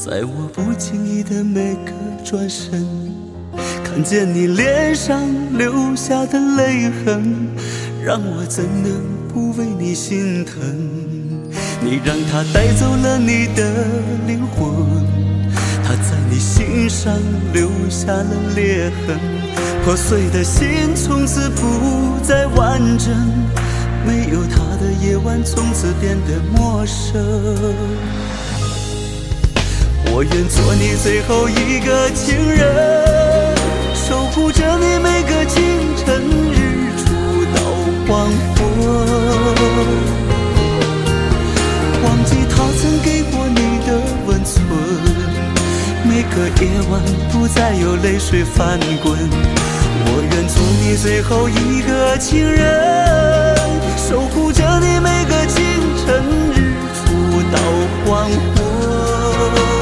在我不经意的每个转身，看见你脸上留下的泪痕，让我怎能不为你心疼？你让他带走了你的灵魂，他在你心上留下了裂痕，破碎的心从此不再完整，没有他的夜晚从此变得陌生。我愿做你最后一个情人，守护着你每个清晨，日出到黄昏。忘记他曾给过你的温存，每个夜晚不再有泪水翻滚。我愿做你最后一个情人，守护着你每个清晨，日出到黄昏。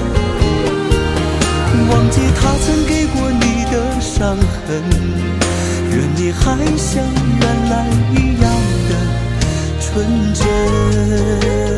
忘记他曾给过你的伤痕，愿你还像原来一样的纯真。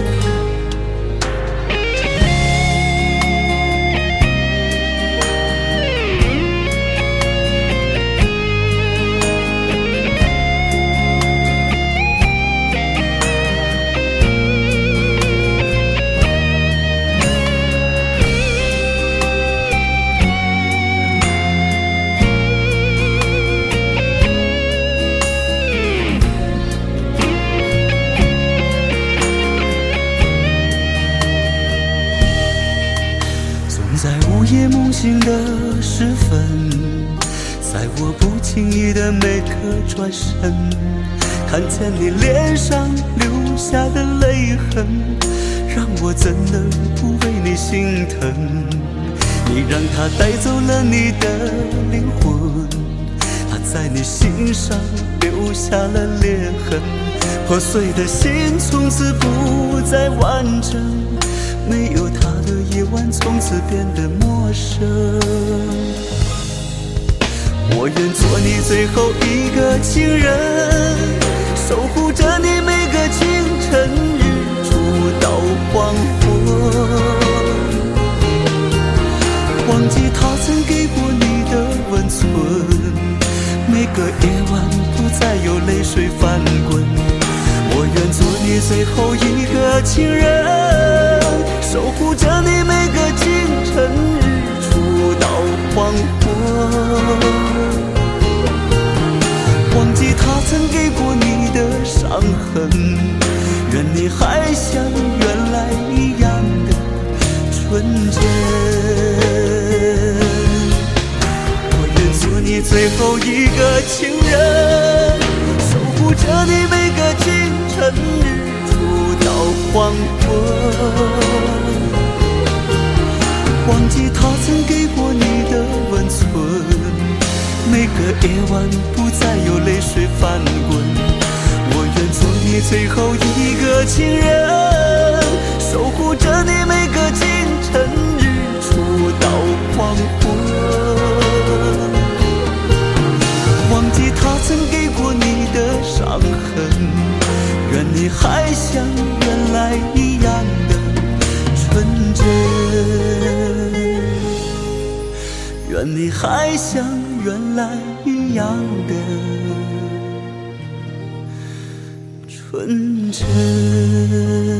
在午夜梦醒的时分，在我不经意的每个转身，看见你脸上留下的泪痕，让我怎能不为你心疼？你让他带走了你的灵魂，他在你心上留下了裂痕，破碎的心从此不再完整，没有他的夜晚从此变得陌生。我愿做你最后一个情人，守护着你每个清晨，日出到黄昏。忘记他曾给过你的温存，每个夜晚不再有泪水翻滚。我愿做你最后一个情人，守护着你每个清晨，日出到黄昏。忘记他曾给过你的伤痕，愿你还像原来一样的纯真。我愿做你最后一个情人，守护着你每个清晨，日出到黄昏。忘记他曾给过你的温存，每个夜晚不再有泪水翻滚。我愿做你最后一个情人，守护着你每个清晨，日出到黄昏。忘记他曾给过你的伤痕，愿你还像原来一样的纯真，愿你还像原来一样的纯真。